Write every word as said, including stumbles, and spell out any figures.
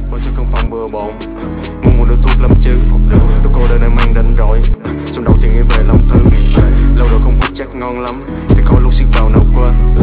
Ôi chứ không phòng bừa bộn, muốn một đứa thuốc lắm chứ. Đứa cô đơn em mang đánh rồi, trong đầu thì nghĩ về lòng thương. Lâu rồi không hút chắc ngon lắm, thì có lúc xiết vào nào quên.